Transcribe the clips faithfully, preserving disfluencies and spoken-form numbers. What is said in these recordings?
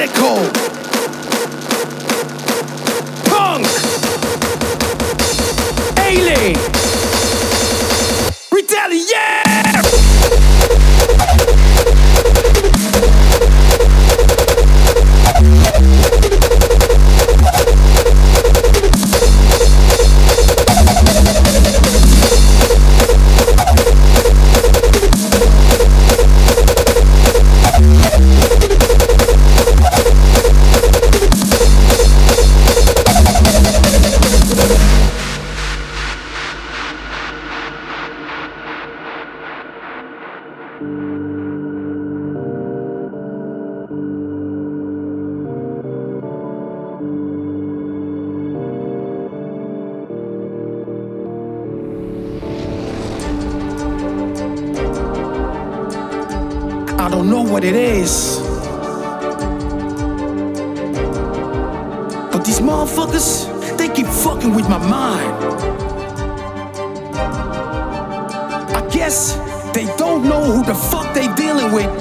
radical, punk, alien, retaliate. I don't know what it is, but these motherfuckers, they keep fucking with my mind. I guess they don't know who the fuck they dealing with.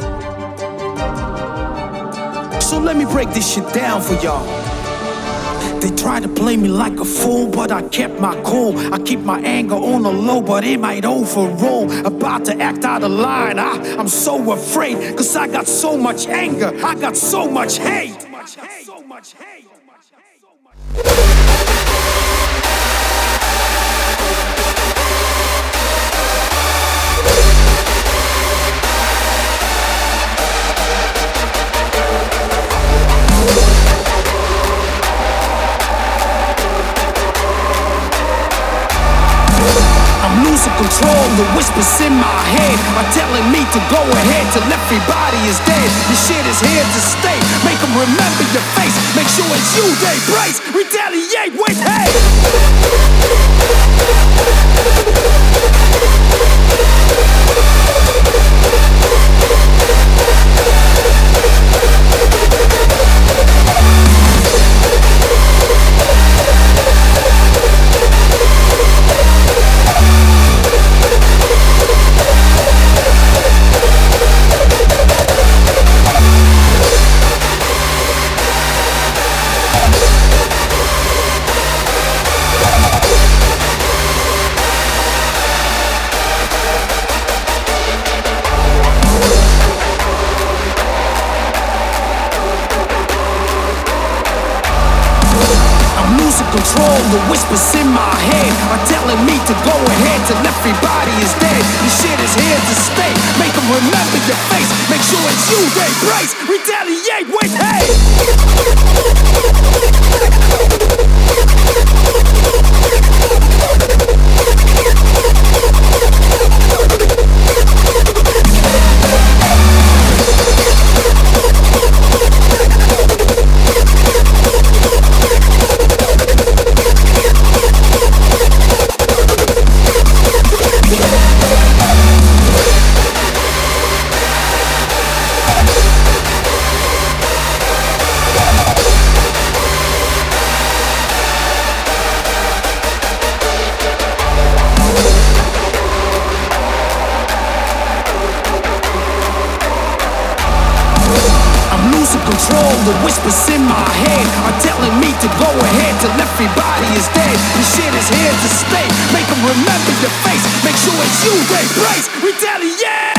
So let me break this shit down for y'all. They try to play me like a fool, but I kept my cool. I keep my anger on the low, but it might overroll. About to act out of line, I, I'm so afraid, cause I got so much anger, I got so much hate. So much hate. I'm losing control, the whispers in my head are telling me to go ahead till everybody is dead. This shit is here to stay, make them remember your face. Make sure it's you they brace, retaliate with hate. Control, the whispers in my head are telling me to go ahead till everybody is dead. This shit is here to stay, make them remember your face. Make sure it's you they brace, retaliate with control, the whispers in my head are telling me to go ahead till everybody is dead. This shit is here to stay, make them remember your face. Make sure it's you they brace, retaliate.